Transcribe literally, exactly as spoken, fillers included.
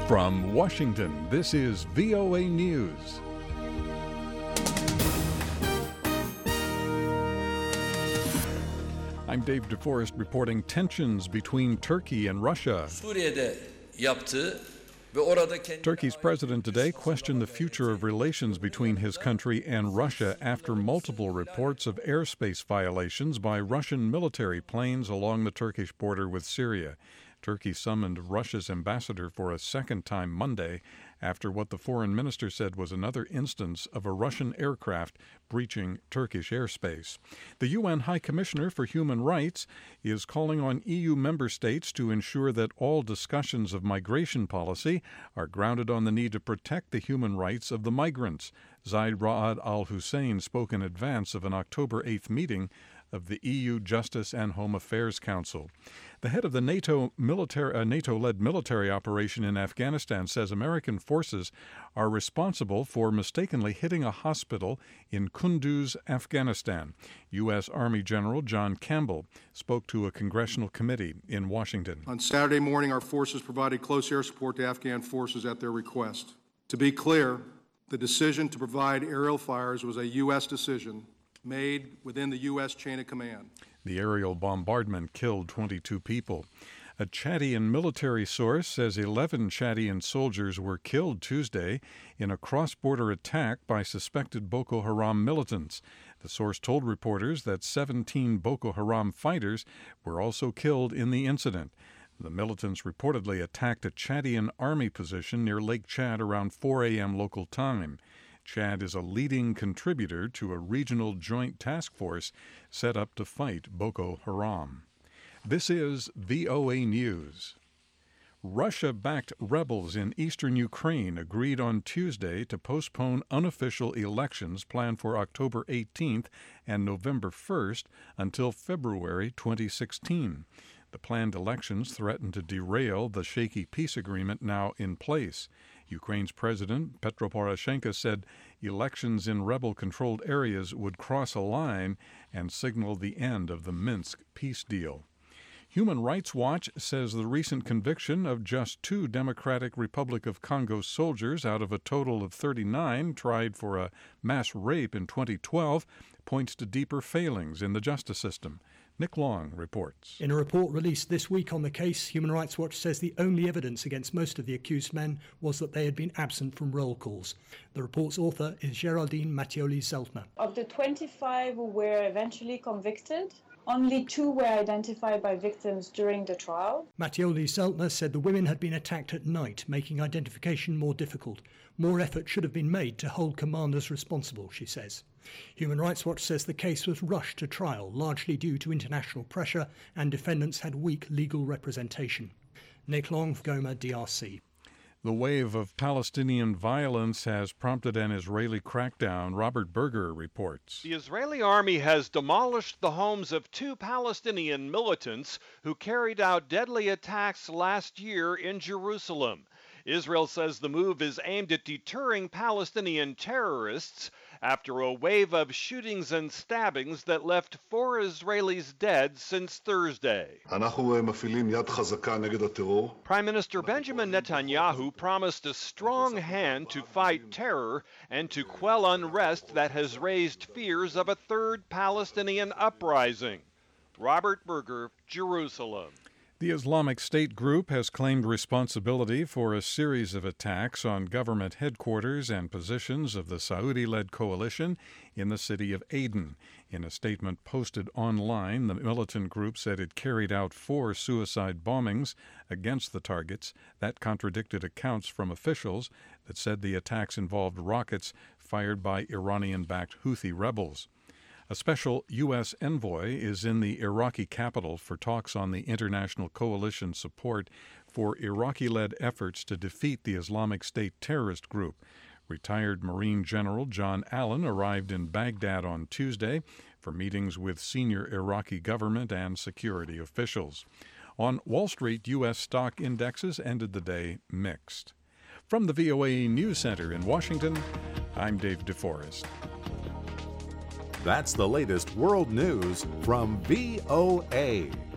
From Washington, this is V O A News. I'm Dave DeForest reporting tensions between Turkey and Russia. Turkey's president today questioned the future of relations between his country and Russia after multiple reports of airspace violations by Russian military planes along the Turkish border with Syria. Turkey summoned Russia's ambassador for a second time Monday after what the foreign minister said was another instance of a Russian aircraft breaching Turkish airspace. The U N High Commissioner for Human Rights is calling on E U member states to ensure that all discussions of migration policy are grounded on the need to protect the human rights of the migrants. Zaid Ra'ad Al Hussein spoke in advance of an October eighth meeting of the E U Justice and Home Affairs Council. The head of the NATO military, uh, NATO-led military operation in Afghanistan says American forces are responsible for mistakenly hitting a hospital in Kunduz, Afghanistan. U S. Army General John Campbell spoke to a congressional committee in Washington. On Saturday morning, our forces provided close air support to Afghan forces at their request. To be clear, the decision to provide aerial fires was a U S decision made within the U S chain of command. The aerial bombardment killed twenty-two people. A Chadian military source says eleven Chadian soldiers were killed Tuesday in a cross-border attack by suspected Boko Haram militants. The source told reporters that seventeen Boko Haram fighters were also killed in the incident. The militants reportedly attacked a Chadian army position near Lake Chad around four a.m. local time. Chad is a leading contributor to a regional joint task force set up to fight Boko Haram. This is V O A News. Russia-backed rebels in eastern Ukraine agreed on Tuesday to postpone unofficial elections planned for October eighteenth and November first until February twenty sixteen. The planned elections threaten to derail the shaky peace agreement now in place. Ukraine's President Petro Poroshenko said elections in rebel-controlled areas would cross a line and signal the end of the Minsk peace deal. Human Rights Watch says the recent conviction of just two Democratic Republic of Congo soldiers out of a total of thirty-nine tried for a mass rape in twenty twelve points to deeper failings in the justice system. Nick Long reports. In a report released this week on the case, Human Rights Watch says the only evidence against most of the accused men was that they had been absent from roll calls. The report's author is Geraldine Mattioli-Zeltner. Of the twenty-five who were eventually convicted, only two were identified by victims during the trial. Mattioli-Zeltner said the women had been attacked at night, making identification more difficult. More effort should have been made to hold commanders responsible, she says. Human Rights Watch says the case was rushed to trial, largely due to international pressure, and defendants had weak legal representation. Nick Long, Goma, D R C. The wave of Palestinian violence has prompted an Israeli crackdown. Robert Berger reports. The Israeli army has demolished the homes of two Palestinian militants who carried out deadly attacks last year in Jerusalem. Israel says the move is aimed at deterring Palestinian terrorists after a wave of shootings and stabbings that left four Israelis dead since Thursday. Prime Minister Benjamin Netanyahu promised a strong hand to fight terror and to quell unrest that has raised fears of a third Palestinian uprising. Robert Berger, Jerusalem. The Islamic State group has claimed responsibility for a series of attacks on government headquarters and positions of the Saudi-led coalition in the city of Aden. In a statement posted online, the militant group said it carried out four suicide bombings against the targets. That contradicted accounts from officials that said the attacks involved rockets fired by Iranian-backed Houthi rebels. A special U S envoy is in the Iraqi capital for talks on the international coalition support for Iraqi-led efforts to defeat the Islamic State terrorist group. Retired Marine General John Allen arrived in Baghdad on Tuesday for meetings with senior Iraqi government and security officials. On Wall Street, U S stock indexes ended the day mixed. From the V O A News Center in Washington, I'm Dave DeForest. That's the latest world news from V O A.